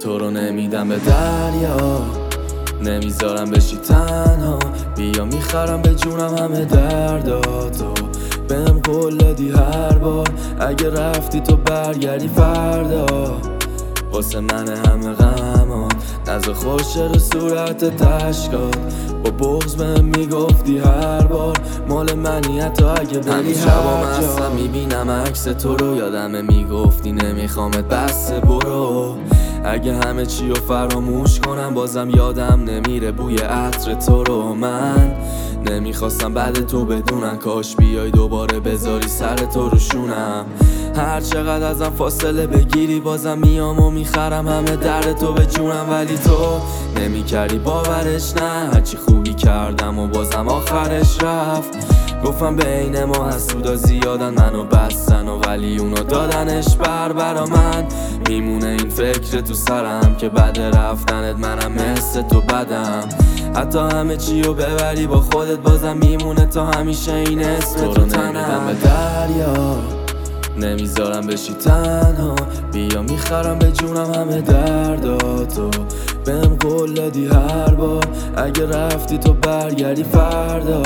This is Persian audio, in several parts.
تو رو نمیدم به دریا، نمیذارم بشی تنها. بیا میخرم به جونم همه درداتو. بهم قول دادی هر بار اگه رفتی تو برگردی فردا. واسه من همه غمان نزد خوش رو صورت تشکات. با بغض بهم میگفتی هر بار مال منی حتی اگه بری هر جا. میبینم عکس تو رو یادمه میگفتی نمیخوامت بسته برو. اگه همه چی رو فراموش کنم بازم یادم نمیره بوی عطر تو رو. من نمیخواستم بعد تو بدونن کاش بیای دوباره بذاری سر تو رو شونم. هر چقدر ازم فاصله بگیری بازم میام و میخرم همه درد تو به جونم. ولی تو نمیکردی باورش، نه هرچی خوبی کردم و بازم آخرش رفت. گفتم بین ما حسودا زیادن منو بستن و ولی اونو دادنش برا من. میمونه این فکر تو سرم که بعد رفتنت منم مثل تو بدم. حتی همه چی رو ببری با خودت بازم میمونه تا همیشه این اسم تو تنم. به دریا نمیذارم بشی تنها. بیا میخرم به جونم همه درداتو. بهم قول دادی هر بار اگه رفتی تو برگردی فردا.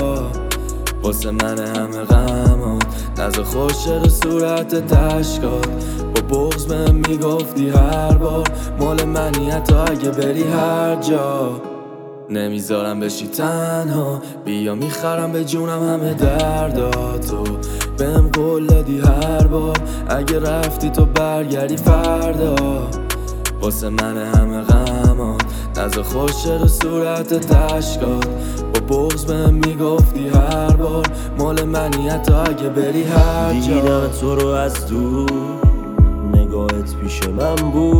واسه من همه غمان نزد خوش رو صورت تشکات. با بغض بهم میگفتی هر بار مال منی حتی اگه بری هر جا. نمیذارم بشی تنها. بیا میخرم به جونم همه درداتو. بهم قول دادی هر بار اگه رفتی تو برگردی فردا. واسه من همه غمان نزد خوش رو صورت تشکات. با بغض بهم میگفتی هر بار مال منی حتی اگه بری هر جا. دیدم تو رو از دور، نگاهت پیش من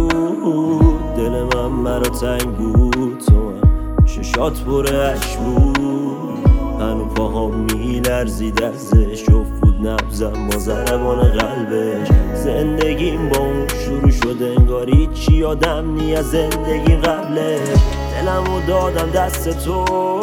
بود. دل من مرا تنگ بود، تو من چشات پر اشک بود. هنو پاهام میلرزید ازش، بود نبزم با ضربان قلبش. زندگیم با اون شروع شد انگاری چی یادم نی از زندگی قبلش. دلمو دادم دست تو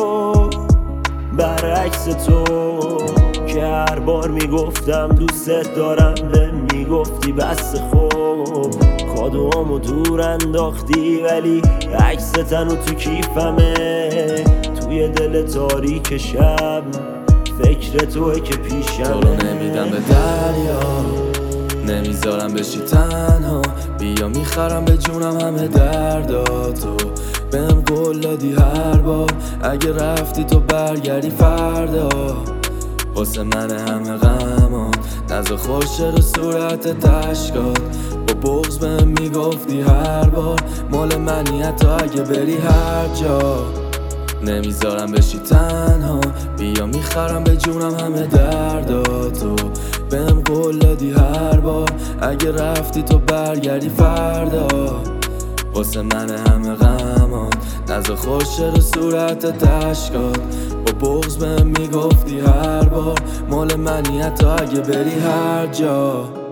برعکس تو که هر بار میگفتم دوست دارم به میگفتی بس خوب. کادوامو دور انداختی ولی عکس تنو تو کیفمه. توی دل تاریک شب فکر توه که پیشمه. تو رو نمیدم به دریا، نمیذارم بشی تنها. بیا میخرم به جونم همه درداتو. بهم قول دادی هر بار اگه رفتی تو برگردی فردا. واسه من همه غمان نزد خوش رو صورت تشکات. با بغض بهم میگفتی هر بار مال منی حتی اگه بری هر جا. نمیذارم بشی تنها. بیا میخرم به جونم همه درداتو. بهم قول دادی هر بار اگه رفتی تو برگردی فردا. واسه من همه غمان نزد خوش رو صورت تشکات. با بغض بهم میگفتی هر بار مال منی حتی اگه بری هر جا.